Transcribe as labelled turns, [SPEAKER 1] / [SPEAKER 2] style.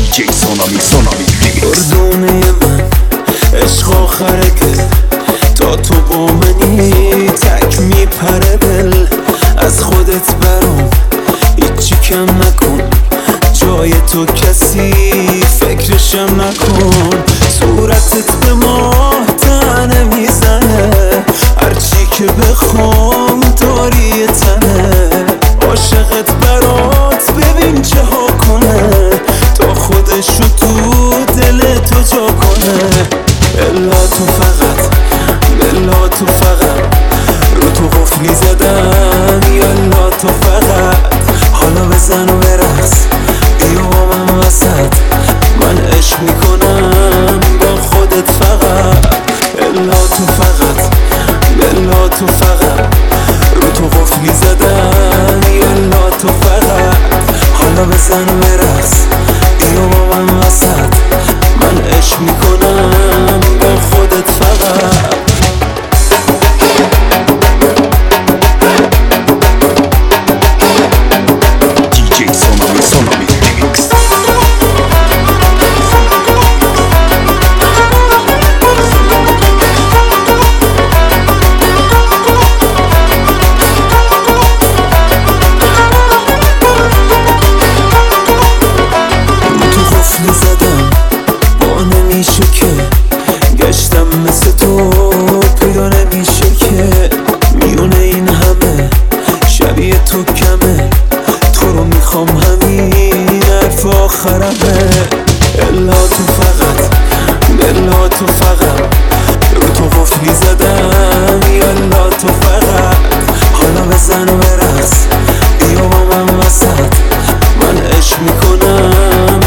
[SPEAKER 1] DJ سونامی
[SPEAKER 2] دردونه من عشق آخره که تا تو با منی تک میپره دل. از خودت برام هیچی کم نکن، جای تو کسی فکرشم نکن. صورتت به ماه تنه میزنه، هرچی که بخوام داری یه تنه. عاشقت برات ببین چه ها کنه، تا خودشو تو دل تو جا کنه. بلا تو فقط، بلا تو فقط رو تو قفلی زدم. یالا تو فقط حالا بزن و برقص، بیا با من وسط، من عشق میکنم با خودت فقط. بلا تو فقط، بلا تو فقط رو تو قفلی زدم. یالا تو فقط حالا بزن و برقص، بیا با من وسط، من عشق میکنم با خودت فقط. زدم با نمیشه که گشتم مثل تو، پیدا نمیشه که میونه این همه شبیه تو کمه. تو رو میخوام همین حرف آخرمه. بلا تو فقط، بلا تو فقط رو تو قفلی زدم. یالا تو فقط حالا بزن و برقص، بیا با من وسط، من عشق میکنم